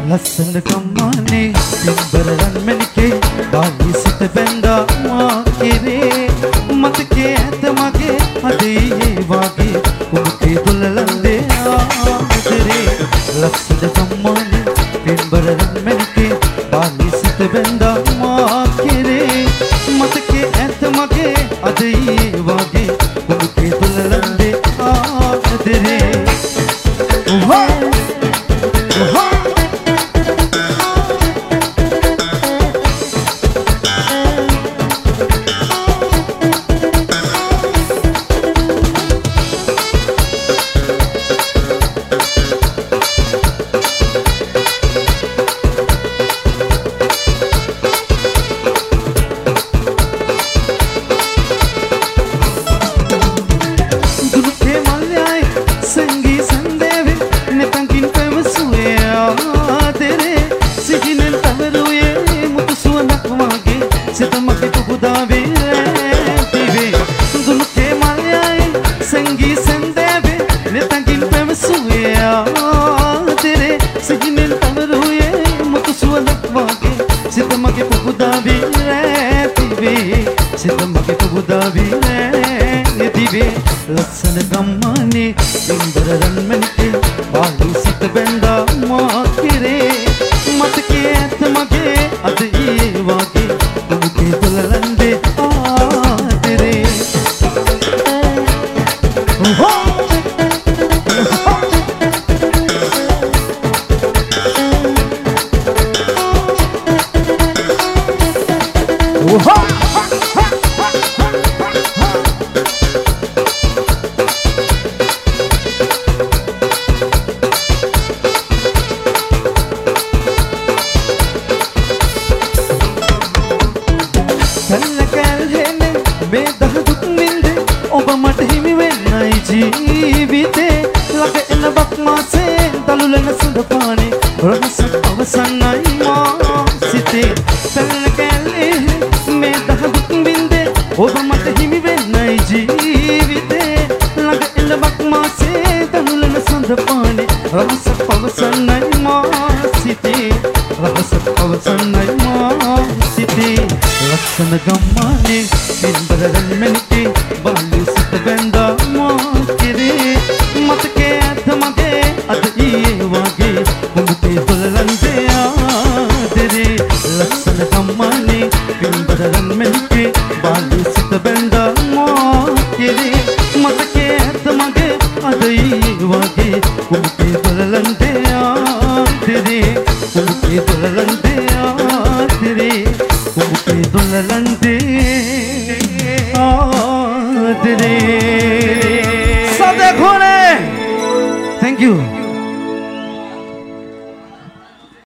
ලස්සන කම්මානේ පින්බර රන්මැණිකේ බාලී සිත බැඳා මා කෙරේ මතකේ ඇත මගේ අදේ වාගේ උඹේ දුලලන්දේ ආදරේ ලස්සන කම්මානේ පින්බර රන්මැණිකේ බාලී සිත බැඳා මා කෙරේ මතකේ ඇත මගේ අදේ වාගේ උඹේ දුලලන්දේ ආදරේ ලස්සන ගම්මානේ පින්බර රන්මැණිකේ බාලී සිත බැඳා මා කෙරේ මතකේ ඇත මගේ අද ඒ වාගේ උඹේ දුලලන්දේ ආදරේ ජීවිතේ ළඟ එන බක් මාසේ දලුලන සුඳ පානේ රහස අවසන්නයි මා සිතේ පැල්ල කැලේ මේ දහදුක් බින්දේ ඔබ මට හිමි වෙන්නයි ජීවිතේ ළඟ එන බක් මාසේ දලුලන සුඳ පානේ රහස අවසන්නයි මා සිතේ රහස අවසන්නයි මා සිතේ ලස්සන ගම්මානේ පින්බර රන්මැණිකේ බාලී සිත බැඳා මා කෙරේ මතකේ ඇත මගේ අද ඊයේ වාගේ උඹේ දුලලන්දේ ආදරේ ලස්සන කම්මානේ පින්බර රන්මැණිකේ බාලී සිත බැඳා මා කෙරේ මතකේ ඇත මගේ අද ඊයේ වාගේ උඹේ දුලලන්දේ ආදරේ උඹේ දුලලන්දේ ආදරේ උඹේ දුලලන්දේ ආදරේ Thank you.